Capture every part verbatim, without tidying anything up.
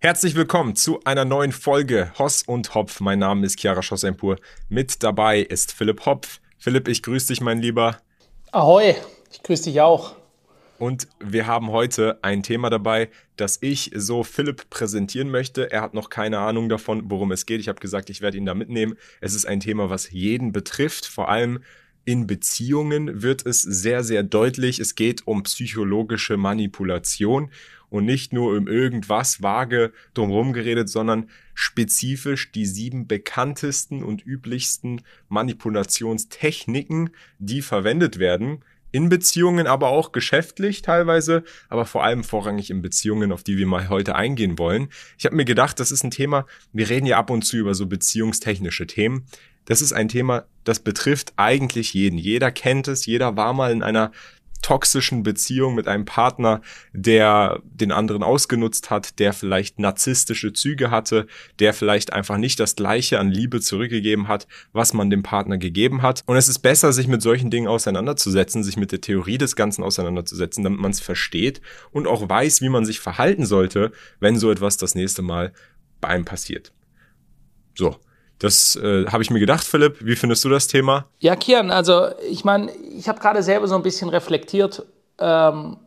Herzlich willkommen zu einer neuen Folge Hoss und Hopf. Mein Name ist Chiara Schossempur. Mit dabei ist Philipp Hopf. Philipp, ich grüße dich, mein Lieber. Ahoi, ich grüße dich auch. Und wir haben heute ein Thema dabei, das ich so Philipp präsentieren möchte. Er hat noch keine Ahnung davon, worum es geht. Ich habe gesagt, ich werde ihn da mitnehmen. Es ist ein Thema, was jeden betrifft. Vor allem in Beziehungen wird es sehr, sehr deutlich. Es geht um psychologische Manipulation. Und nicht nur um irgendwas vage drumherum geredet, sondern spezifisch die sieben bekanntesten und üblichsten Manipulationstechniken, die verwendet werden. In Beziehungen, aber auch geschäftlich teilweise, aber vor allem vorrangig in Beziehungen, auf die wir mal heute eingehen wollen. Ich habe mir gedacht, das ist ein Thema, wir reden ja ab und zu über so beziehungstechnische Themen. Das ist ein Thema, das betrifft eigentlich jeden. Jeder kennt es, jeder war mal in einer toxischen Beziehung mit einem Partner, der den anderen ausgenutzt hat, der vielleicht narzisstische Züge hatte, der vielleicht einfach nicht das Gleiche an Liebe zurückgegeben hat, was man dem Partner gegeben hat. Und es ist besser, sich mit solchen Dingen auseinanderzusetzen, sich mit der Theorie des Ganzen auseinanderzusetzen, damit man es versteht und auch weiß, wie man sich verhalten sollte, wenn so etwas das nächste Mal bei einem passiert. So. Das äh, habe ich mir gedacht, Philipp. Wie findest du das Thema? Ja, Kian, also ich meine, ich habe gerade selber so ein bisschen reflektiert, ähm,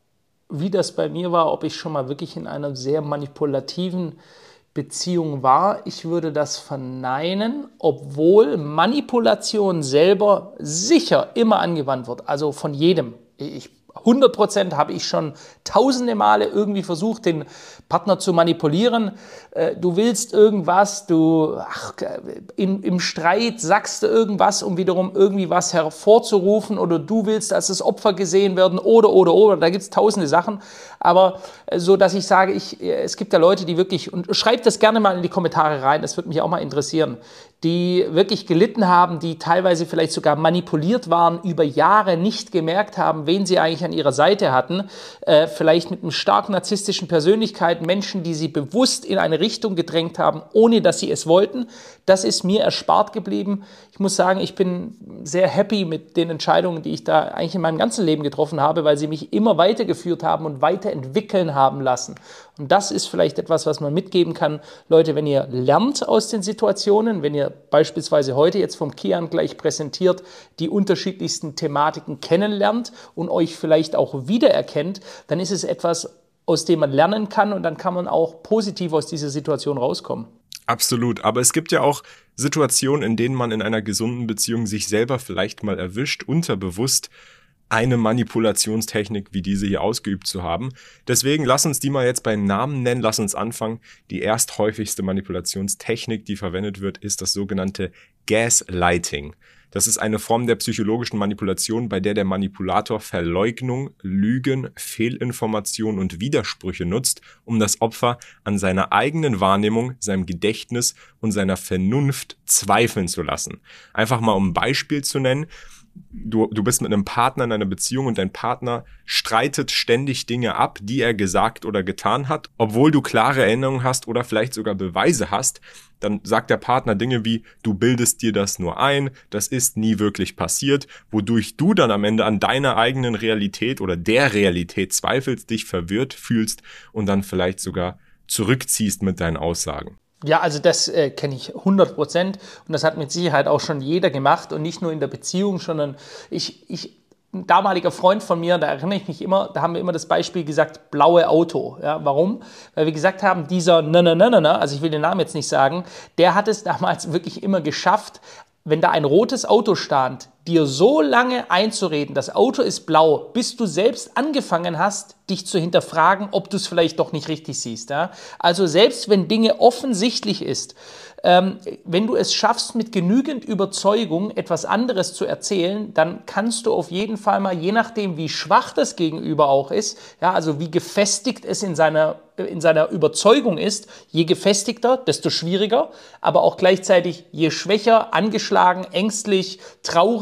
wie das bei mir war, ob ich schon mal wirklich in einer sehr manipulativen Beziehung war. Ich würde das verneinen, obwohl Manipulation selber sicher immer angewandt wird, also von jedem. Ich hundert Prozent habe ich schon tausende Male irgendwie versucht, den Partner zu manipulieren. Du willst irgendwas, du ach, in, im Streit sagst du irgendwas, um wiederum irgendwie was hervorzurufen, oder du willst als das Opfer gesehen werden, oder, oder, oder. Da gibt es tausende Sachen. Aber so, dass ich sage, ich, es gibt ja Leute, die wirklich, und schreibt das gerne mal in die Kommentare rein, das würde mich auch mal interessieren, die wirklich gelitten haben, die teilweise vielleicht sogar manipuliert waren, über Jahre nicht gemerkt haben, wen sie eigentlich an ihrer Seite hatten, äh, vielleicht mit einem stark narzisstischen Persönlichkeit, Menschen, die sie bewusst in eine Richtung gedrängt haben, ohne dass sie es wollten. Das ist mir erspart geblieben. Ich muss sagen, ich bin sehr happy mit den Entscheidungen, die ich da eigentlich in meinem ganzen Leben getroffen habe, weil sie mich immer weitergeführt haben und weiterentwickeln haben lassen. Und das ist vielleicht etwas, was man mitgeben kann. Leute, wenn ihr lernt aus den Situationen, wenn ihr beispielsweise heute jetzt vom Kian gleich präsentiert, die unterschiedlichsten Thematiken kennenlernt und euch vielleicht auch wiedererkennt, dann ist es etwas, aus dem man lernen kann, und dann kann man auch positiv aus dieser Situation rauskommen. Absolut, aber es gibt ja auch Situationen, in denen man in einer gesunden Beziehung sich selber vielleicht mal erwischt, unterbewusst eine Manipulationstechnik wie diese hier ausgeübt zu haben. Deswegen lass uns die mal jetzt beim Namen nennen, lass uns anfangen. Die ersthäufigste Manipulationstechnik, die verwendet wird, ist das sogenannte Gaslighting. Das ist eine Form der psychologischen Manipulation, bei der der Manipulator Verleugnung, Lügen, Fehlinformationen und Widersprüche nutzt, um das Opfer an seiner eigenen Wahrnehmung, seinem Gedächtnis und seiner Vernunft zweifeln zu lassen. Einfach mal um ein Beispiel zu nennen. Du, du bist mit einem Partner in einer Beziehung und dein Partner streitet ständig Dinge ab, die er gesagt oder getan hat, obwohl du klare Erinnerungen hast oder vielleicht sogar Beweise hast. Dann sagt der Partner Dinge wie, du bildest dir das nur ein, das ist nie wirklich passiert, wodurch du dann am Ende an deiner eigenen Realität oder der Realität zweifelst, dich verwirrt fühlst und dann vielleicht sogar zurückziehst mit deinen Aussagen. Ja, also das äh, kenne ich hundert Prozent, und das hat mit Sicherheit auch schon jeder gemacht, und nicht nur in der Beziehung, sondern ich, ich, ein damaliger Freund von mir, da erinnere ich mich immer, da haben wir immer das Beispiel gesagt, blaue Auto. Ja, warum? Weil wir gesagt haben, dieser na na na na na, also ich will den Namen jetzt nicht sagen, der hat es damals wirklich immer geschafft, wenn da ein rotes Auto stand, dir so lange einzureden, das Auto ist blau, bis du selbst angefangen hast, dich zu hinterfragen, ob du es vielleicht doch nicht richtig siehst. Ja? Also selbst wenn Dinge offensichtlich ist, ähm, wenn du es schaffst, mit genügend Überzeugung etwas anderes zu erzählen, dann kannst du auf jeden Fall mal, je nachdem wie schwach das Gegenüber auch ist, ja, also wie gefestigt es in seiner, in seiner Überzeugung ist, je gefestigter, desto schwieriger, aber auch gleichzeitig je schwächer, angeschlagen, ängstlich, traurig,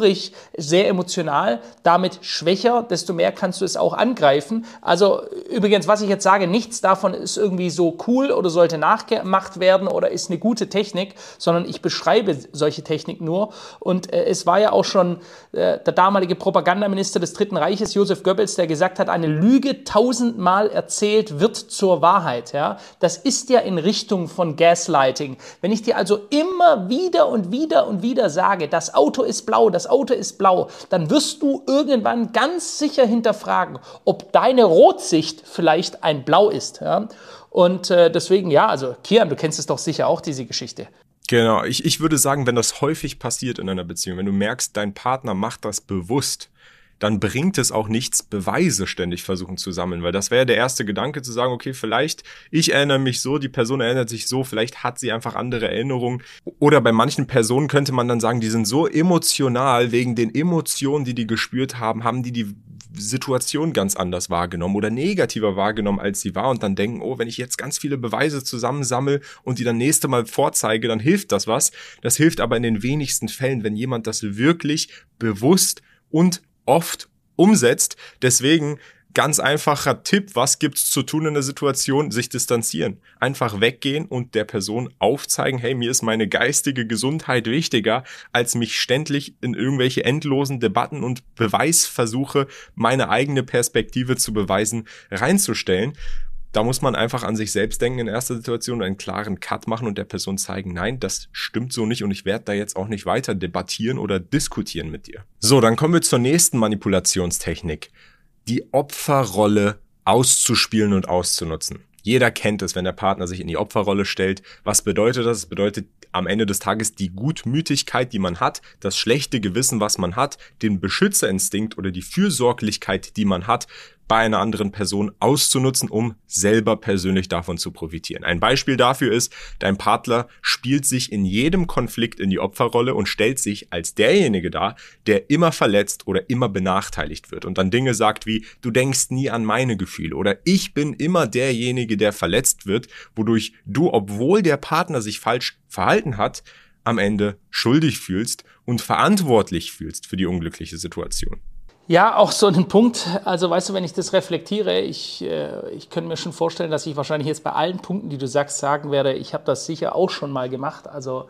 traurig, sehr emotional, damit schwächer, desto mehr kannst du es auch angreifen. Also übrigens, was ich jetzt sage, nichts davon ist irgendwie so cool oder sollte nachgemacht werden oder ist eine gute Technik, sondern ich beschreibe solche Technik nur. Und äh, es war ja auch schon äh, der damalige Propagandaminister des Dritten Reiches, Josef Goebbels, der gesagt hat, eine Lüge tausendmal erzählt wird zur Wahrheit. Ja? Das ist ja in Richtung von Gaslighting. Wenn ich dir also immer wieder und wieder und wieder sage, das Auto ist blau, das Auto ist blau, dann wirst du irgendwann ganz sicher hinterfragen, ob deine Rotsicht vielleicht ein Blau ist. Ja? Und äh, deswegen, ja, also Kian, du kennst es doch sicher auch, diese Geschichte. Genau, ich, ich würde sagen, wenn das häufig passiert in einer Beziehung, wenn du merkst, dein Partner macht das bewusst, dann bringt es auch nichts, Beweise ständig versuchen zu sammeln, weil das wäre der erste Gedanke zu sagen, okay, vielleicht, ich erinnere mich so, die Person erinnert sich so, vielleicht hat sie einfach andere Erinnerungen. Oder bei manchen Personen könnte man dann sagen, die sind so emotional, wegen den Emotionen, die die gespürt haben, haben die die Situation ganz anders wahrgenommen oder negativer wahrgenommen, als sie war und dann denken, oh, wenn ich jetzt ganz viele Beweise zusammensammle und die dann nächste Mal vorzeige, dann hilft das was. Das hilft aber in den wenigsten Fällen, wenn jemand das wirklich bewusst und oft umsetzt. Deswegen ganz einfacher Tipp, was gibt's zu tun in der Situation? Sich distanzieren. Einfach weggehen und der Person aufzeigen, hey, mir ist meine geistige Gesundheit wichtiger, als mich ständig in irgendwelche endlosen Debatten und Beweisversuche, meine eigene Perspektive zu beweisen, reinzustellen. Da muss man einfach an sich selbst denken in erster Situation, einen klaren Cut machen und der Person zeigen, nein, das stimmt so nicht und ich werde da jetzt auch nicht weiter debattieren oder diskutieren mit dir. So, dann kommen wir zur nächsten Manipulationstechnik. Die Opferrolle auszuspielen und auszunutzen. Jeder kennt es, wenn der Partner sich in die Opferrolle stellt. Was bedeutet das? Es bedeutet am Ende des Tages die Gutmütigkeit, die man hat, das schlechte Gewissen, was man hat, den Beschützerinstinkt oder die Fürsorglichkeit, die man hat, bei einer anderen Person auszunutzen, um selber persönlich davon zu profitieren. Ein Beispiel dafür ist, dein Partner spielt sich in jedem Konflikt in die Opferrolle und stellt sich als derjenige dar, der immer verletzt oder immer benachteiligt wird und dann Dinge sagt wie, du denkst nie an meine Gefühle oder ich bin immer derjenige, der verletzt wird, wodurch du, obwohl der Partner sich falsch verhalten hat, am Ende schuldig fühlst und verantwortlich fühlst für die unglückliche Situation. Ja, auch so ein Punkt, also weißt du, wenn ich das reflektiere, ich, äh, ich könnte mir schon vorstellen, dass ich wahrscheinlich jetzt bei allen Punkten, die du sagst, sagen werde, ich habe das sicher auch schon mal gemacht, also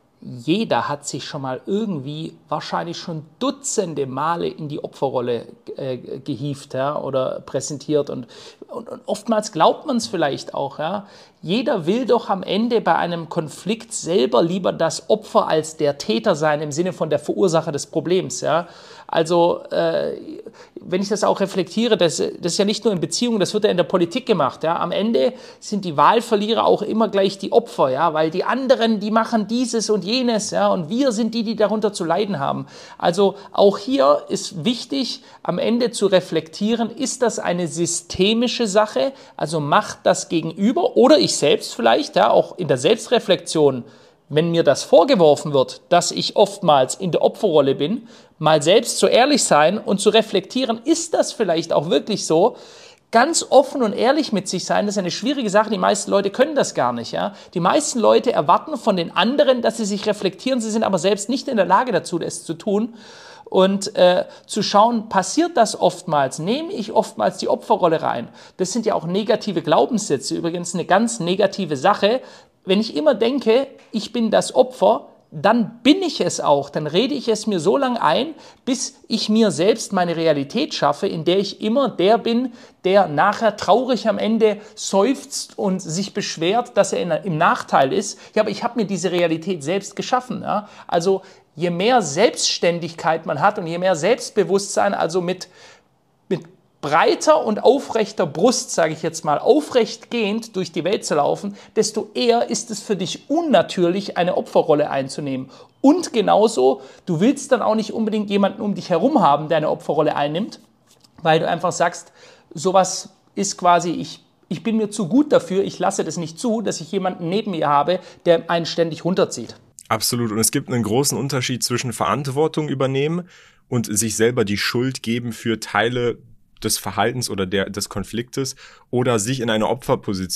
jeder hat sich schon mal irgendwie wahrscheinlich schon dutzende Male in die Opferrolle äh, gehievt, ja, oder präsentiert und, und, und oftmals glaubt man es vielleicht auch, ja. Jeder will doch am Ende bei einem Konflikt selber lieber das Opfer als der Täter sein, im Sinne von der Verursacher des Problems, ja. Also, äh, wenn ich das auch reflektiere, das, das ist ja nicht nur in Beziehungen, das wird ja in der Politik gemacht, ja. Am Ende sind die Wahlverlierer auch immer gleich die Opfer, ja, weil die anderen, die machen dieses und jenes, ja, und wir sind die, die darunter zu leiden haben. Also, auch hier ist wichtig, am Ende zu reflektieren, ist das eine systemische Sache, also macht das Gegenüber oder ich selbst vielleicht, ja, auch in der Selbstreflexion, wenn mir das vorgeworfen wird, dass ich oftmals in der Opferrolle bin, mal selbst zu ehrlich sein und zu reflektieren, ist das vielleicht auch wirklich so? Ganz offen und ehrlich mit sich sein, das ist eine schwierige Sache. Die meisten Leute können das gar nicht. Ja? Die meisten Leute erwarten von den anderen, dass sie sich reflektieren, sie sind aber selbst nicht in der Lage dazu, das zu tun. Und äh, zu schauen, passiert das oftmals? Nehme ich oftmals die Opferrolle rein? Das sind ja auch negative Glaubenssätze, übrigens eine ganz negative Sache. Wenn ich immer denke, ich bin das Opfer, dann bin ich es auch. Dann rede ich es mir so lange ein, bis ich mir selbst meine Realität schaffe, in der ich immer der bin, der nachher traurig am Ende seufzt und sich beschwert, dass er in, im Nachteil ist. Ja, aber ich habe mir diese Realität selbst geschaffen. Ja? Also je mehr Selbstständigkeit man hat und je mehr Selbstbewusstsein, also mit, mit breiter und aufrechter Brust, sage ich jetzt mal, aufrecht gehend durch die Welt zu laufen, desto eher ist es für dich unnatürlich, eine Opferrolle einzunehmen. Und genauso, du willst dann auch nicht unbedingt jemanden um dich herum haben, der eine Opferrolle einnimmt, weil du einfach sagst, sowas ist quasi, ich, ich bin mir zu gut dafür, ich lasse das nicht zu, dass ich jemanden neben mir habe, der einen ständig runterzieht. Absolut. Und es gibt einen großen Unterschied zwischen Verantwortung übernehmen und sich selber die Schuld geben für Teile des Verhaltens oder der, des Konfliktes oder sich in eine Opferposition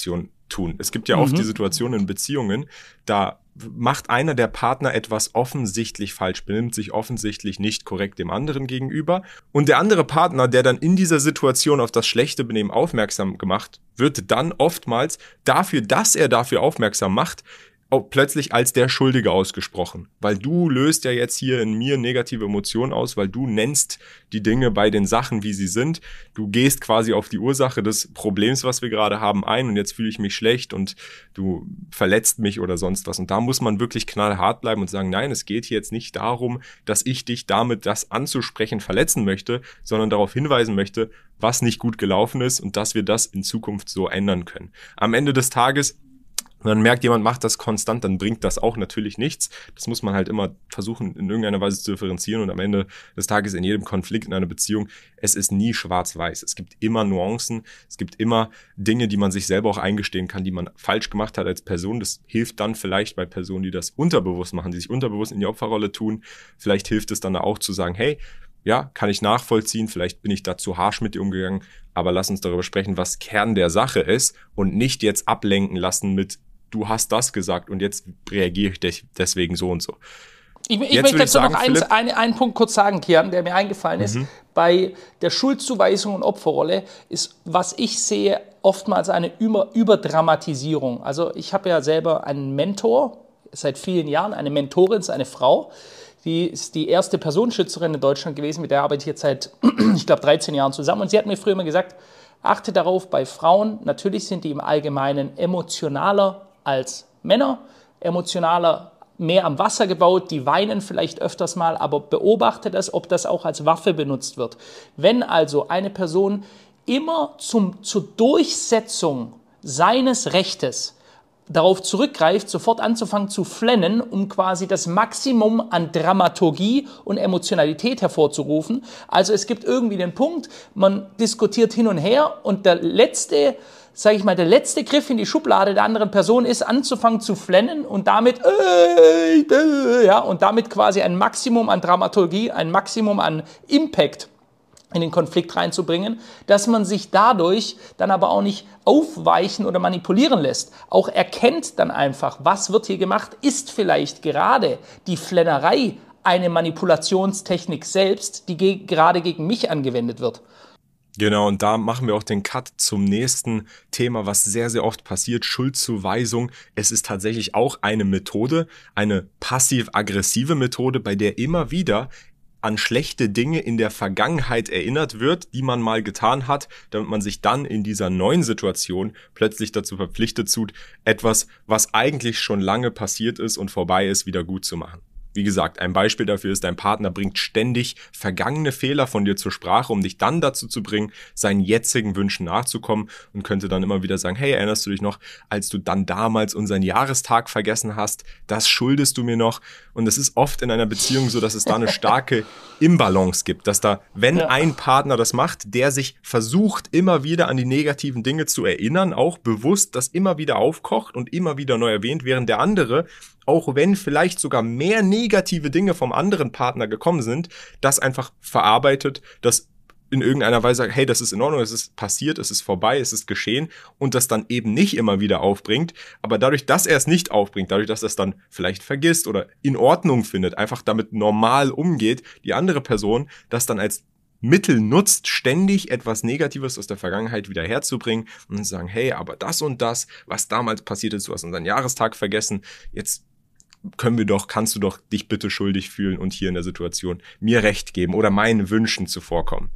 tun. Es gibt ja oft mhm. die Situation in Beziehungen, da macht einer der Partner etwas offensichtlich falsch, benimmt sich offensichtlich nicht korrekt dem anderen gegenüber. Und der andere Partner, der dann in dieser Situation auf das schlechte Benehmen aufmerksam gemacht wird, dann oftmals dafür, dass er dafür aufmerksam macht, auch plötzlich als der Schuldige ausgesprochen. Weil du löst ja jetzt hier in mir negative Emotionen aus, weil du nennst die Dinge bei den Sachen, wie sie sind. Du gehst quasi auf die Ursache des Problems, was wir gerade haben, ein und jetzt fühle ich mich schlecht und du verletzt mich oder sonst was. Und da muss man wirklich knallhart bleiben und sagen, nein, es geht hier jetzt nicht darum, dass ich dich damit das anzusprechen verletzen möchte, sondern darauf hinweisen möchte, was nicht gut gelaufen ist und dass wir das in Zukunft so ändern können. Am Ende des Tages, wenn man merkt, jemand macht das konstant, dann bringt das auch natürlich nichts. Das muss man halt immer versuchen, in irgendeiner Weise zu differenzieren. Und am Ende des Tages in jedem Konflikt in einer Beziehung, es ist nie schwarz-weiß. Es gibt immer Nuancen. Es gibt immer Dinge, die man sich selber auch eingestehen kann, die man falsch gemacht hat als Person. Das hilft dann vielleicht bei Personen, die das unterbewusst machen, die sich unterbewusst in die Opferrolle tun. Vielleicht hilft es dann auch zu sagen, hey, ja, kann ich nachvollziehen, vielleicht bin ich da zu harsch mit dir umgegangen, aber lass uns darüber sprechen, was Kern der Sache ist und nicht jetzt ablenken lassen mit du hast das gesagt und jetzt reagiere ich deswegen so und so. Ich, ich möchte dazu noch eins, ein, einen Punkt kurz sagen, Kian, der mir eingefallen ist. Mhm. Bei der Schuldzuweisung und Opferrolle ist, was ich sehe, oftmals eine Über- Überdramatisierung. Also ich habe ja selber einen Mentor, seit vielen Jahren, eine Mentorin, ist eine Frau, die ist die erste Personenschützerin in Deutschland gewesen, mit der arbeite ich jetzt seit, ich glaube, dreizehn Jahren zusammen. Und sie hat mir früher immer gesagt, achte darauf, bei Frauen, natürlich sind die im Allgemeinen emotionaler als Männer, emotionaler, mehr am Wasser gebaut, die weinen vielleicht öfters mal, aber beobachte das, ob das auch als Waffe benutzt wird. Wenn also eine Person immer zum, zur Durchsetzung seines Rechtes darauf zurückgreift, sofort anzufangen zu flennen, um quasi das Maximum an Dramaturgie und Emotionalität hervorzurufen. Also es gibt irgendwie den Punkt, man diskutiert hin und her und der letzte, sage ich mal, der letzte Griff in die Schublade der anderen Person ist, anzufangen zu flennen und damit, äh, äh, ja, und damit quasi ein Maximum an Dramaturgie, ein Maximum an Impact in den Konflikt reinzubringen, dass man sich dadurch dann aber auch nicht aufweichen oder manipulieren lässt. Auch erkennt dann einfach, was wird hier gemacht, ist vielleicht gerade die Flennerei eine Manipulationstechnik selbst, die ge- gerade gegen mich angewendet wird. Genau, und da machen wir auch den Cut zum nächsten Thema, was sehr, sehr oft passiert, Schuldzuweisung. Es ist tatsächlich auch eine Methode, eine passiv-aggressive Methode, bei der immer wieder an schlechte Dinge in der Vergangenheit erinnert wird, die man mal getan hat, damit man sich dann in dieser neuen Situation plötzlich dazu verpflichtet tut, etwas, was eigentlich schon lange passiert ist und vorbei ist, wieder gut zu machen. Wie gesagt, ein Beispiel dafür ist, dein Partner bringt ständig vergangene Fehler von dir zur Sprache, um dich dann dazu zu bringen, seinen jetzigen Wünschen nachzukommen und könnte dann immer wieder sagen, hey, erinnerst du dich noch, als du dann damals unseren Jahrestag vergessen hast, das schuldest du mir noch. Und es ist oft in einer Beziehung so, dass es da eine starke Imbalance gibt, dass da, wenn ja. ein Partner das macht, der sich versucht, immer wieder an die negativen Dinge zu erinnern, auch bewusst das immer wieder aufkocht und immer wieder neu erwähnt, während der andere, auch wenn vielleicht sogar mehr negative Dinge vom anderen Partner gekommen sind, das einfach verarbeitet, das in irgendeiner Weise sagt, hey, das ist in Ordnung, es ist passiert, es ist vorbei, es ist geschehen und das dann eben nicht immer wieder aufbringt, aber dadurch, dass er es nicht aufbringt, dadurch, dass er es dann vielleicht vergisst oder in Ordnung findet, einfach damit normal umgeht, die andere Person das dann als Mittel nutzt, ständig etwas Negatives aus der Vergangenheit wieder herzubringen und zu sagen, hey, aber das und das, was damals passiert ist, du hast unseren Jahrestag vergessen, jetzt können wir doch, kannst du doch dich bitte schuldig fühlen und hier in der Situation mir Recht geben oder meinen Wünschen zuvorkommen.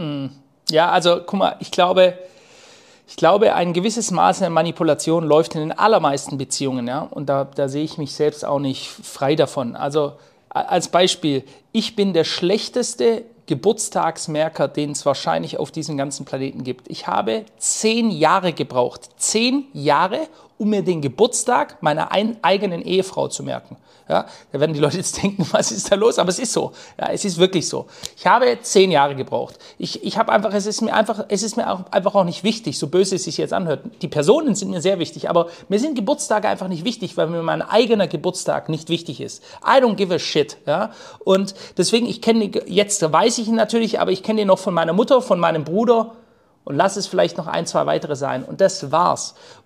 Ja, also guck mal, ich glaube, ich glaube, ein gewisses Maß an Manipulation läuft in den allermeisten Beziehungen, ja, und da, da sehe ich mich selbst auch nicht frei davon. Also als Beispiel, ich bin der schlechteste Geburtstagsmerker, den es wahrscheinlich auf diesem ganzen Planeten gibt. Ich habe zehn Jahre gebraucht, zehn Jahre, um mir den Geburtstag meiner ein, eigenen Ehefrau zu merken. Ja, da werden die Leute jetzt denken, was ist da los? Aber es ist so. Ja, es ist wirklich so. Ich habe zehn Jahre gebraucht. Ich, ich habe einfach, es ist mir einfach, es ist mir auch, einfach auch nicht wichtig, so böse es sich jetzt anhört. Die Personen sind mir sehr wichtig, aber mir sind Geburtstage einfach nicht wichtig, weil mir mein eigener Geburtstag nicht wichtig ist. I don't give a shit. Ja? Und deswegen, ich kenne, jetzt weiß ich ihn natürlich, aber ich kenne ihn noch von meiner Mutter, von meinem Bruder und lass es vielleicht noch ein, zwei weitere sein. Und das war's. Und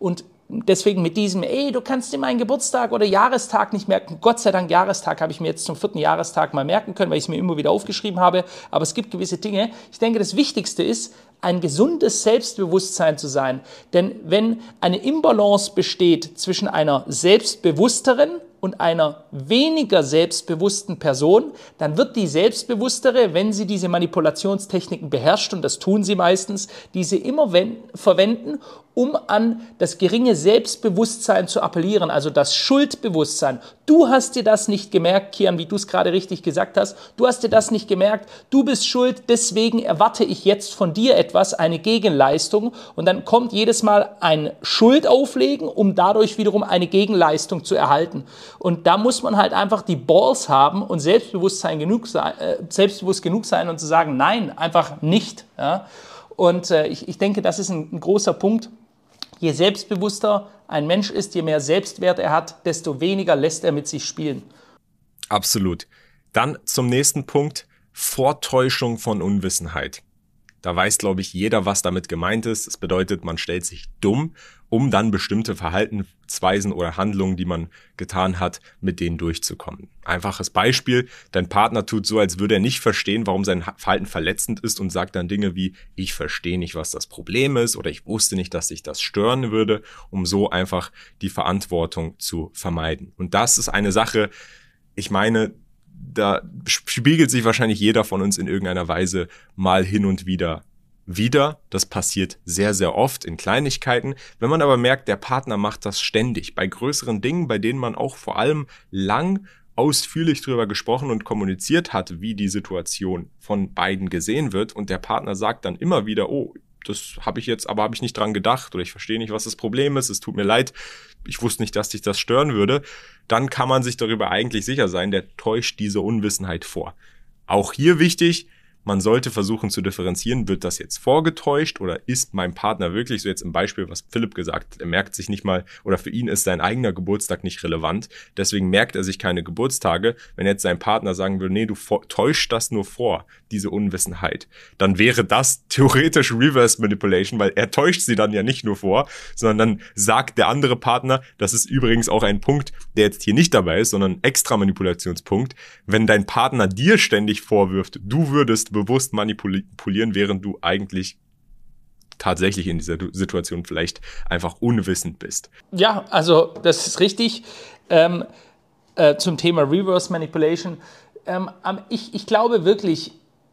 deswegen mit diesem, ey, du kannst dir meinen Geburtstag oder Jahrestag nicht merken. Gott sei Dank, Jahrestag habe ich mir jetzt zum vierten Jahrestag mal merken können, weil ich es mir immer wieder aufgeschrieben habe. Aber es gibt gewisse Dinge. Ich denke, das Wichtigste ist, ein gesundes Selbstbewusstsein zu sein. Denn wenn eine Imbalance besteht zwischen einer selbstbewussteren und einer weniger selbstbewussten Person, dann wird die Selbstbewusstere, wenn sie diese Manipulationstechniken beherrscht, und das tun sie meistens, diese immer verwenden, um an das geringe Selbstbewusstsein zu appellieren, also das Schuldbewusstsein. Du hast dir das nicht gemerkt, Kian, wie du es gerade richtig gesagt hast. Du hast dir das nicht gemerkt, du bist schuld, deswegen erwarte ich jetzt von dir etwas, eine Gegenleistung. Und dann kommt jedes Mal ein Schuldauflegen, um dadurch wiederum eine Gegenleistung zu erhalten. Und da muss man halt einfach die Balls haben und Selbstbewusstsein genug sein, äh, selbstbewusst genug sein und zu sagen, nein, einfach nicht. Ja? Und äh, ich, ich denke, das ist ein, ein großer Punkt. Je selbstbewusster ein Mensch ist, je mehr Selbstwert er hat, desto weniger lässt er mit sich spielen. Absolut. Dann zum nächsten Punkt, Vortäuschung von Unwissenheit. Da weiß, glaube ich, jeder, was damit gemeint ist. Das bedeutet, man stellt sich dumm, um dann bestimmte Verhaltensweisen oder Handlungen, die man getan hat, mit denen durchzukommen. Einfaches Beispiel, dein Partner tut so, als würde er nicht verstehen, warum sein Verhalten verletzend ist und sagt dann Dinge wie, ich verstehe nicht, was das Problem ist oder ich wusste nicht, dass sich das stören würde, um so einfach die Verantwortung zu vermeiden. Und das ist eine Sache, ich meine, da spiegelt sich wahrscheinlich jeder von uns in irgendeiner Weise mal hin und wieder wieder. Das passiert sehr, sehr oft in Kleinigkeiten. Wenn man aber merkt, der Partner macht das ständig, bei größeren Dingen, bei denen man auch vor allem lang ausführlich drüber gesprochen und kommuniziert hat, wie die Situation von beiden gesehen wird, und der Partner sagt dann immer wieder, oh, das habe ich jetzt, aber habe ich nicht dran gedacht oder ich verstehe nicht, was das Problem ist, es tut mir leid, ich wusste nicht, dass dich das stören würde, dann kann man sich darüber eigentlich sicher sein, der täuscht diese Unwissenheit vor. Auch hier wichtig, man sollte versuchen zu differenzieren, wird das jetzt vorgetäuscht oder ist mein Partner wirklich, so jetzt im Beispiel, was Philipp gesagt hat, er merkt sich nicht mal, oder für ihn ist sein eigener Geburtstag nicht relevant, deswegen merkt er sich keine Geburtstage. Wenn jetzt sein Partner sagen würde, nee, du täuscht das nur vor, diese Unwissenheit, dann wäre das theoretisch Reverse Manipulation, weil er täuscht sie dann ja nicht nur vor, sondern dann sagt der andere Partner, das ist übrigens auch ein Punkt, der jetzt hier nicht dabei ist, sondern ein extra Manipulationspunkt, wenn dein Partner dir ständig vorwirft, du würdest bewusst manipulieren, während du eigentlich tatsächlich in dieser Situation vielleicht einfach unwissend bist. Ja, also das ist richtig. Ähm, äh, zum Thema Reverse Manipulation. Ähm, ich, ich glaube wirklich,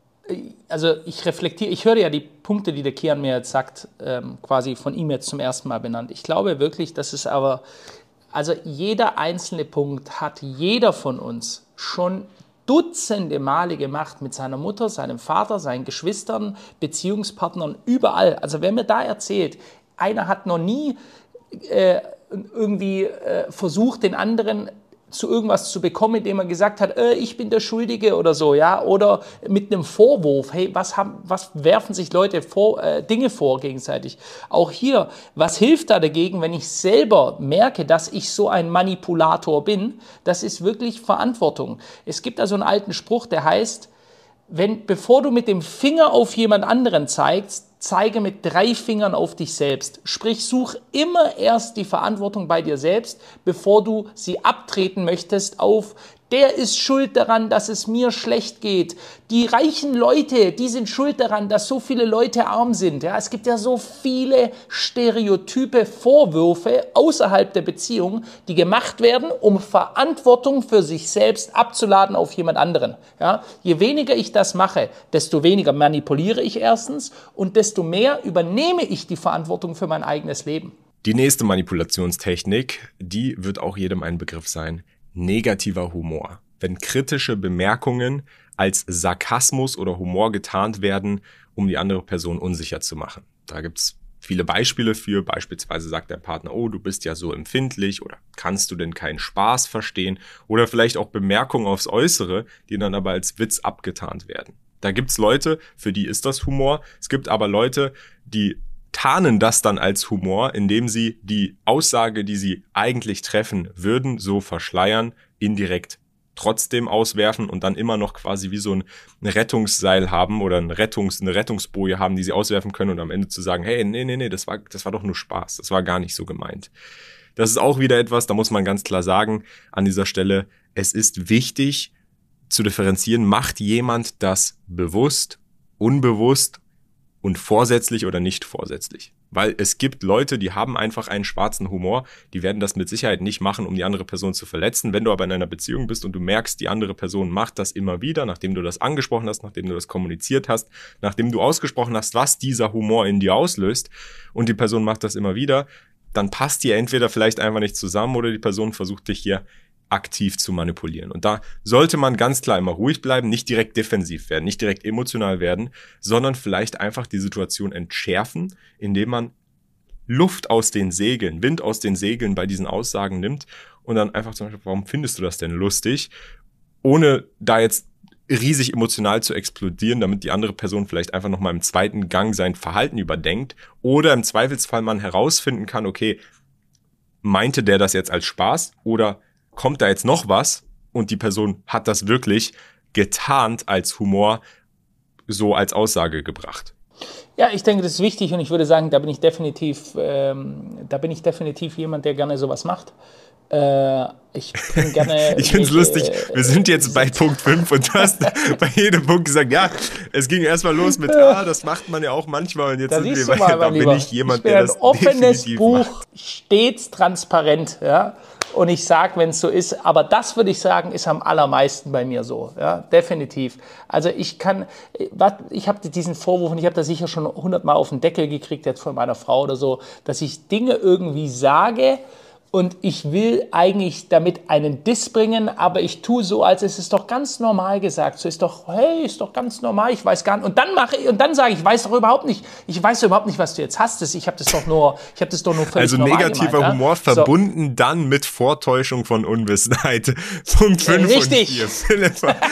also ich reflektiere, ich höre ja die Punkte, die der Kian mir jetzt sagt, ähm, quasi von ihm jetzt zum ersten Mal benannt. Ich glaube wirklich, dass es aber, also jeder einzelne Punkt hat jeder von uns schon Dutzende Male gemacht mit seiner Mutter, seinem Vater, seinen Geschwistern, Beziehungspartnern, überall. Also wer mir da erzählt, einer hat noch nie äh, irgendwie äh, versucht, den anderen zu irgendwas zu bekommen, indem er gesagt hat, äh, ich bin der Schuldige oder so, ja, oder mit einem Vorwurf, hey, was haben, was werfen sich Leute vor, äh, Dinge vor gegenseitig? Auch hier, was hilft da dagegen, wenn ich selber merke, dass ich so ein Manipulator bin? Das ist wirklich Verantwortung. Es gibt da so einen alten Spruch, der heißt, wenn, bevor du mit dem Finger auf jemand anderen zeigst, zeige mit drei Fingern auf dich selbst. Sprich, such immer erst die Verantwortung bei dir selbst, bevor du sie abtreten möchtest auf, der ist schuld daran, dass es mir schlecht geht. Die reichen Leute, die sind schuld daran, dass so viele Leute arm sind. Ja, es gibt ja so viele stereotype Vorwürfe außerhalb der Beziehung, die gemacht werden, um Verantwortung für sich selbst abzuladen auf jemand anderen. Ja, je weniger ich das mache, desto weniger manipuliere ich erstens und desto mehr übernehme ich die Verantwortung für mein eigenes Leben. Die nächste Manipulationstechnik, die wird auch jedem ein Begriff sein. Negativer Humor. Wenn kritische Bemerkungen als Sarkasmus oder Humor getarnt werden, um die andere Person unsicher zu machen. Da gibt's viele Beispiele für. Beispielsweise sagt der Partner, oh, du bist ja so empfindlich oder kannst du denn keinen Spaß verstehen? Oder vielleicht auch Bemerkungen aufs Äußere, die dann aber als Witz abgetarnt werden. Da gibt's Leute, für die ist das Humor. Es gibt aber Leute, die tarnen das dann als Humor, indem sie die Aussage, die sie eigentlich treffen würden, so verschleiern, indirekt trotzdem auswerfen und dann immer noch quasi wie so ein Rettungsseil haben oder ein Rettungs, eine Rettungsboje haben, die sie auswerfen können und am Ende zu sagen, hey, nee, nee, nee, das war, das war doch nur Spaß, das war gar nicht so gemeint. Das ist auch wieder etwas, da muss man ganz klar sagen, an dieser Stelle, es ist wichtig zu differenzieren, macht jemand das bewusst, unbewusst und vorsätzlich oder nicht vorsätzlich. Weil es gibt Leute, die haben einfach einen schwarzen Humor, die werden das mit Sicherheit nicht machen, um die andere Person zu verletzen. Wenn du aber in einer Beziehung bist und du merkst, die andere Person macht das immer wieder, nachdem du das angesprochen hast, nachdem du das kommuniziert hast, nachdem du ausgesprochen hast, was dieser Humor in dir auslöst und die Person macht das immer wieder, dann passt ihr entweder vielleicht einfach nicht zusammen oder die Person versucht dich hier aktiv zu manipulieren. Und da sollte man ganz klar immer ruhig bleiben, nicht direkt defensiv werden, nicht direkt emotional werden, sondern vielleicht einfach die Situation entschärfen, indem man Luft aus den Segeln, Wind aus den Segeln bei diesen Aussagen nimmt und dann einfach zum Beispiel, warum findest du das denn lustig? Ohne da jetzt riesig emotional zu explodieren, damit die andere Person vielleicht einfach nochmal im zweiten Gang sein Verhalten überdenkt oder im Zweifelsfall man herausfinden kann, okay, meinte der das jetzt als Spaß oder kommt da jetzt noch was und die Person hat das wirklich getarnt als Humor so als Aussage gebracht. Ja, ich denke, das ist wichtig und ich würde sagen, da bin ich definitiv, ähm, da bin ich definitiv jemand, der gerne sowas macht. Äh, ich bin gerne... ich finde es lustig, äh, wir sind jetzt bei Punkt fünf und du hast bei jedem Punkt gesagt, ja, es ging erstmal los mit, ah, das macht man ja auch manchmal und jetzt da sind wir bei, mal, da bin ich jemand, ich bin der ein das offenes Buch, macht. Stets transparent, ja. Und ich sage, wenn es so ist, aber das würde ich sagen, ist am allermeisten bei mir so, ja, definitiv. Also ich kann, ich habe diesen Vorwurf und ich habe da sicher schon hundertmal auf den Deckel gekriegt, jetzt von meiner Frau oder so, dass ich Dinge irgendwie sage und ich will eigentlich damit einen Diss bringen, aber ich tue so, als es ist doch ganz normal gesagt. So ist doch, hey, ist doch ganz normal, ich weiß gar nicht. Und dann mache ich, und dann sage ich, ich weiß doch überhaupt nicht, ich weiß überhaupt nicht, was du jetzt hast. Ich habe das doch nur, ich habe das doch nur völlig Also normal negativer gemeint, Humor ja? verbunden so. Dann mit Vortäuschung von Unwissenheit. Punkt fünf Richtig. und vier.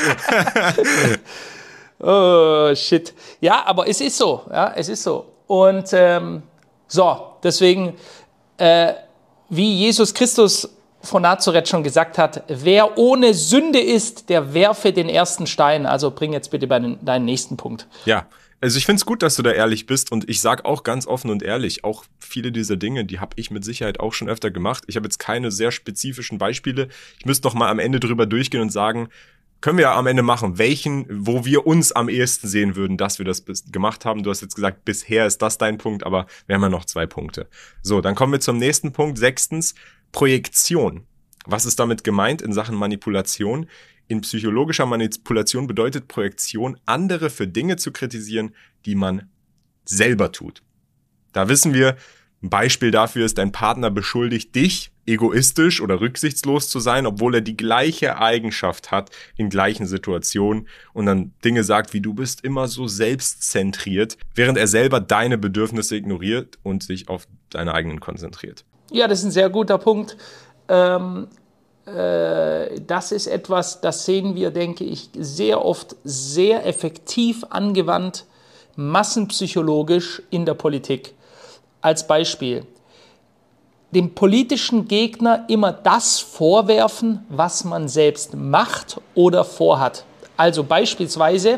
Oh, shit. Ja, aber es ist so, ja, es ist so. Und ähm, so, deswegen, äh, wie Jesus Christus von Nazareth schon gesagt hat, wer ohne Sünde ist, der werfe den ersten Stein. Also bring jetzt bitte bei den, deinen nächsten Punkt. Ja, also ich finde es gut, dass du da ehrlich bist und ich sag auch ganz offen und ehrlich, auch viele dieser Dinge, die habe ich mit Sicherheit auch schon öfter gemacht. Ich habe jetzt keine sehr spezifischen Beispiele. Ich müsste noch mal am Ende drüber durchgehen und sagen, können wir ja am Ende machen, welchen, wo wir uns am ehesten sehen würden, dass wir das bis, gemacht haben. Du hast jetzt gesagt, bisher ist das dein Punkt, aber wir haben ja noch zwei Punkte. So, dann kommen wir zum nächsten Punkt. Sechstens, Projektion. Was ist damit gemeint in Sachen Manipulation? In psychologischer Manipulation bedeutet Projektion, andere für Dinge zu kritisieren, die man selber tut. Da wissen wir, ein Beispiel dafür ist, dein Partner beschuldigt dich, egoistisch oder rücksichtslos zu sein, obwohl er die gleiche Eigenschaft hat in gleichen Situationen und dann Dinge sagt, wie du bist immer so selbstzentriert, während er selber deine Bedürfnisse ignoriert und sich auf deine eigenen konzentriert. Ja, das ist ein sehr guter Punkt. Ähm, äh, das ist etwas, das sehen wir, denke ich, sehr oft sehr effektiv angewandt, massenpsychologisch in der Politik. Als Beispiel, dem politischen Gegner immer das vorwerfen, was man selbst macht oder vorhat. Also beispielsweise,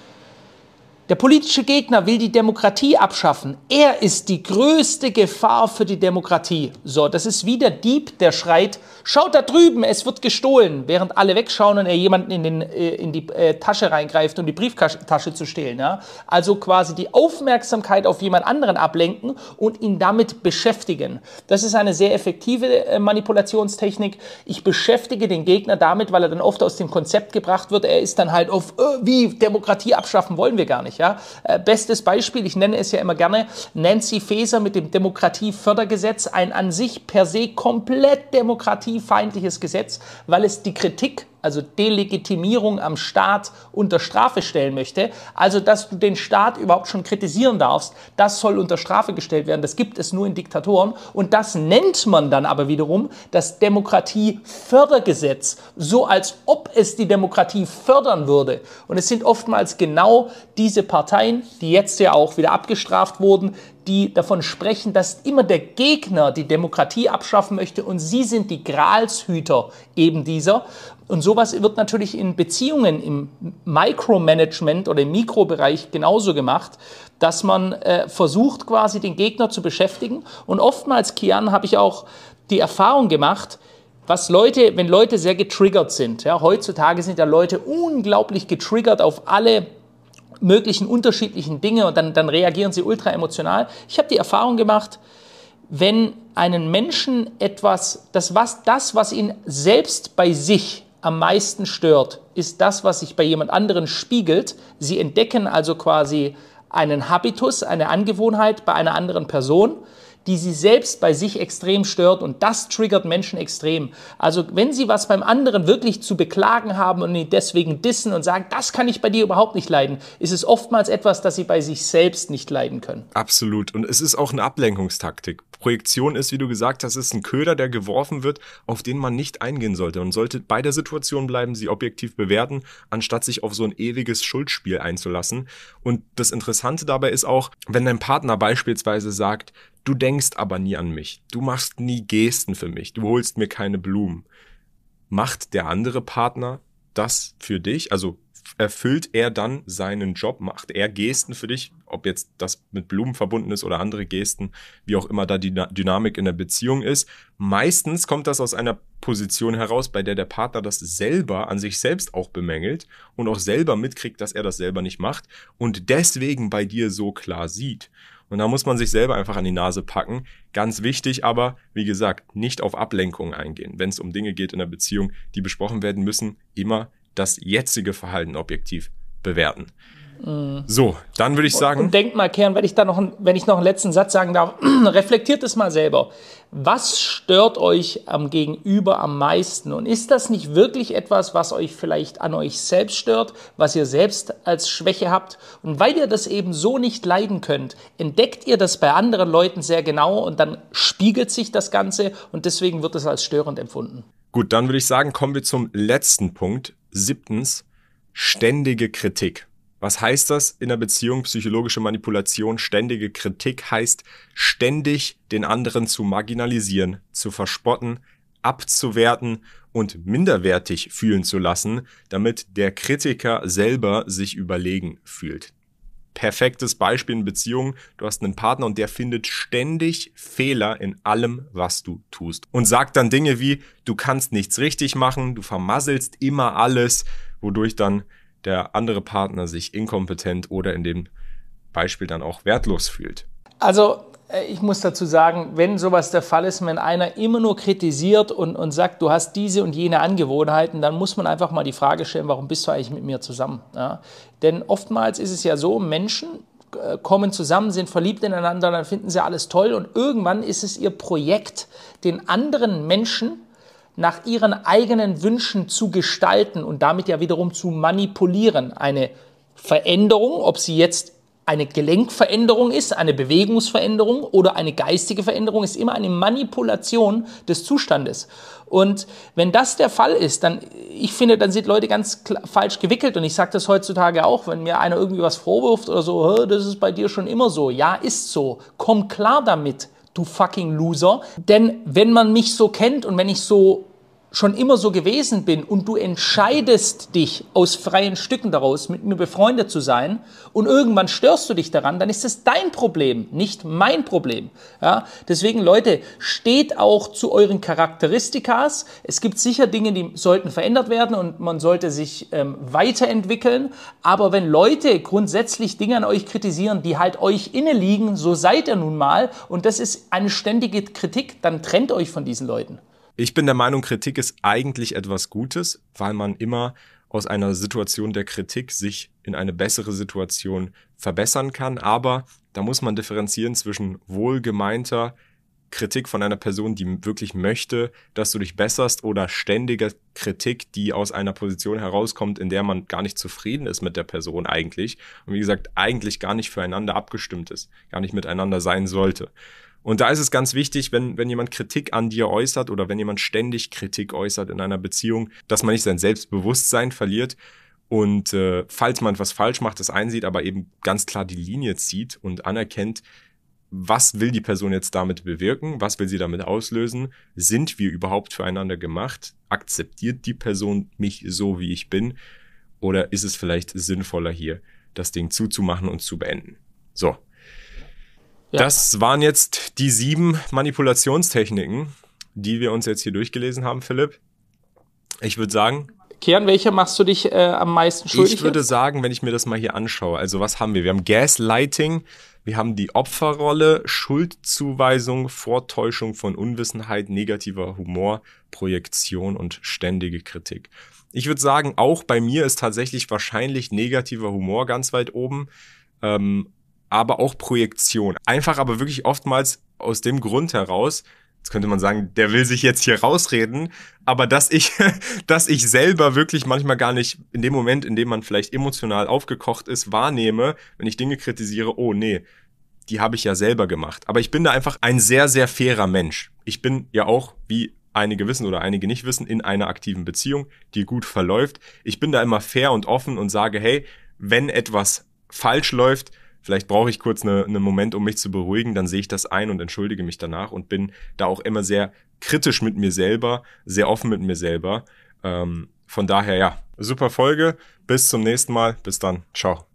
der politische Gegner will die Demokratie abschaffen. Er ist die größte Gefahr für die Demokratie. So, das ist wie der Dieb, der schreit, schaut da drüben, es wird gestohlen, während alle wegschauen und er jemanden in, den, in die äh, Tasche reingreift, um die Brieftasche zu stehlen. Ja? Also quasi die Aufmerksamkeit auf jemand anderen ablenken und ihn damit beschäftigen. Das ist eine sehr effektive äh, Manipulationstechnik. Ich beschäftige den Gegner damit, weil er dann oft aus dem Konzept gebracht wird. Er ist dann halt auf, äh, wie Demokratie abschaffen wollen wir gar nicht. Ja? Äh, bestes Beispiel, ich nenne es ja immer gerne, Nancy Faeser mit dem Demokratiefördergesetz, ein an sich per se komplett demokratiefeindliches Gesetz, weil es die Kritik, also Delegitimierung am Staat, unter Strafe stellen möchte. Also, dass du den Staat überhaupt schon kritisieren darfst, das soll unter Strafe gestellt werden. Das gibt es nur in Diktatoren. Und das nennt man dann aber wiederum das Demokratiefördergesetz, so als ob es die Demokratie fördern würde. Und es sind oftmals genau diese Parteien, die jetzt ja auch wieder abgestraft wurden, die davon sprechen, dass immer der Gegner die Demokratie abschaffen möchte und sie sind die Gralshüter eben dieser. Und sowas wird natürlich in Beziehungen im Micromanagement oder im Mikrobereich genauso gemacht, dass man äh, versucht, quasi den Gegner zu beschäftigen. Und oftmals, Kian, habe ich auch die Erfahrung gemacht, was Leute, wenn Leute sehr getriggert sind, ja, heutzutage sind ja Leute unglaublich getriggert auf alle möglichen unterschiedlichen Dinge und dann, dann reagieren sie ultra emotional. Ich habe die Erfahrung gemacht, wenn einen Menschen etwas, das was, das, was ihn selbst bei sich am meisten stört, ist das, was sich bei jemand anderen spiegelt. Sie entdecken also quasi einen Habitus, eine Angewohnheit bei einer anderen Person, die sie selbst bei sich extrem stört und das triggert Menschen extrem. Also wenn sie was beim anderen wirklich zu beklagen haben und ihn deswegen dissen und sagen, das kann ich bei dir überhaupt nicht leiden, ist es oftmals etwas, das sie bei sich selbst nicht leiden können. Absolut. Und es ist auch eine Ablenkungstaktik. Projektion ist, wie du gesagt hast, ist ein Köder, der geworfen wird, auf den man nicht eingehen sollte. Und sollte bei der Situation bleiben, sie objektiv bewerten, anstatt sich auf so ein ewiges Schuldspiel einzulassen. Und das Interessante dabei ist auch, wenn dein Partner beispielsweise sagt, du denkst aber nie an mich, du machst nie Gesten für mich, du holst mir keine Blumen. Macht der andere Partner das für dich? Also erfüllt er dann seinen Job, macht er Gesten für dich, ob jetzt das mit Blumen verbunden ist oder andere Gesten, wie auch immer da die Dynamik in der Beziehung ist. Meistens kommt das aus einer Position heraus, bei der der Partner das selber an sich selbst auch bemängelt und auch selber mitkriegt, dass er das selber nicht macht und deswegen bei dir so klar sieht. Und da muss man sich selber einfach an die Nase packen. Ganz wichtig aber, wie gesagt, nicht auf Ablenkung eingehen. Wenn es um Dinge geht in der Beziehung, die besprochen werden müssen, immer das jetzige Verhalten objektiv bewerten. Mhm. So, dann würde ich sagen... Und denk mal, Kern, wenn ich da noch, einen, wenn ich noch einen letzten Satz sagen darf, reflektiert es mal selber. Was stört euch am Gegenüber am meisten? Und ist das nicht wirklich etwas, was euch vielleicht an euch selbst stört, was ihr selbst als Schwäche habt? Und weil ihr das eben so nicht leiden könnt, entdeckt ihr das bei anderen Leuten sehr genau und dann spiegelt sich das Ganze und deswegen wird es als störend empfunden. Gut, dann würde ich sagen, kommen wir zum letzten Punkt. Siebtens, ständige Kritik. Was heißt das in der Beziehung? Psychologische Manipulation. Ständige Kritik heißt, ständig den anderen zu marginalisieren, zu verspotten, abzuwerten und minderwertig fühlen zu lassen, damit der Kritiker selber sich überlegen fühlt. Perfektes Beispiel in Beziehungen. Du hast einen Partner und der findet ständig Fehler in allem, was du tust. Und sagt dann Dinge wie, du kannst nichts richtig machen, du vermasselst immer alles, wodurch dann der andere Partner sich inkompetent oder in dem Beispiel dann auch wertlos fühlt. Also ich muss dazu sagen, wenn sowas der Fall ist, wenn einer immer nur kritisiert und, und sagt, du hast diese und jene Angewohnheiten, dann muss man einfach mal die Frage stellen, warum bist du eigentlich mit mir zusammen? Ja? Denn oftmals ist es ja so, Menschen äh, kommen zusammen, sind verliebt ineinander, dann finden sie alles toll und irgendwann ist es ihr Projekt, den anderen Menschen nach ihren eigenen Wünschen zu gestalten und damit ja wiederum zu manipulieren. Eine Veränderung, ob sie jetzt eine Gelenkveränderung ist, eine Bewegungsveränderung oder eine geistige Veränderung, ist immer eine Manipulation des Zustandes. Und wenn das der Fall ist, dann, ich finde, dann sind Leute ganz falsch gewickelt. Und ich sage das heutzutage auch, wenn mir einer irgendwie was vorwirft oder so, das ist bei dir schon immer so. Ja, ist so. Komm klar damit, du fucking Loser. Denn wenn man mich so kennt und wenn ich so schon immer so gewesen bin und du entscheidest dich aus freien Stücken daraus, mit mir befreundet zu sein und irgendwann störst du dich daran, dann ist es dein Problem, nicht mein Problem. Ja? Deswegen, Leute, steht auch zu euren Charakteristikas. Es gibt sicher Dinge, die sollten verändert werden und man sollte sich ähm, weiterentwickeln. Aber wenn Leute grundsätzlich Dinge an euch kritisieren, die halt euch inne liegen, so seid ihr nun mal und das ist eine ständige Kritik, dann trennt euch von diesen Leuten. Ich bin der Meinung, Kritik ist eigentlich etwas Gutes, weil man immer aus einer Situation der Kritik sich in eine bessere Situation verbessern kann. Aber da muss man differenzieren zwischen wohlgemeinter Kritik von einer Person, die wirklich möchte, dass du dich besserst, oder ständiger Kritik, die aus einer Position herauskommt, in der man gar nicht zufrieden ist mit der Person eigentlich. Und wie gesagt, eigentlich gar nicht füreinander abgestimmt ist, gar nicht miteinander sein sollte. Und da ist es ganz wichtig, wenn, wenn jemand Kritik an dir äußert oder wenn jemand ständig Kritik äußert in einer Beziehung, dass man nicht sein Selbstbewusstsein verliert und äh, falls man etwas falsch macht, das einsieht, aber eben ganz klar die Linie zieht und anerkennt, was will die Person jetzt damit bewirken? Was will sie damit auslösen? Sind wir überhaupt füreinander gemacht? Akzeptiert die Person mich so, wie ich bin? Oder ist es vielleicht sinnvoller, hier das Ding zuzumachen und zu beenden? So. Ja. Das waren jetzt die sieben Manipulationstechniken, die wir uns jetzt hier durchgelesen haben, Philipp. Ich würde sagen... Kian, welcher machst du dich äh, am meisten schuldig? Ich würde jetzt? sagen, wenn ich mir das mal hier anschaue, also was haben wir? Wir haben Gaslighting, wir haben die Opferrolle, Schuldzuweisung, Vortäuschung von Unwissenheit, negativer Humor, Projektion und ständige Kritik. Ich würde sagen, auch bei mir ist tatsächlich wahrscheinlich negativer Humor ganz weit oben, ähm, aber auch Projektion. Einfach aber wirklich oftmals aus dem Grund heraus, jetzt könnte man sagen, der will sich jetzt hier rausreden, aber dass ich, dass ich selber wirklich manchmal gar nicht in dem Moment, in dem man vielleicht emotional aufgekocht ist, wahrnehme, wenn ich Dinge kritisiere, oh nee, die habe ich ja selber gemacht. Aber ich bin da einfach ein sehr, sehr fairer Mensch. Ich bin ja auch, wie einige wissen oder einige nicht wissen, in einer aktiven Beziehung, die gut verläuft. Ich bin da immer fair und offen und sage, hey, wenn etwas falsch läuft, vielleicht brauche ich kurz eine, einen Moment, um mich zu beruhigen, dann sehe ich das ein und entschuldige mich danach und bin da auch immer sehr kritisch mit mir selber, sehr offen mit mir selber. Ähm, von daher, ja, super Folge. Bis zum nächsten Mal. Bis dann. Ciao.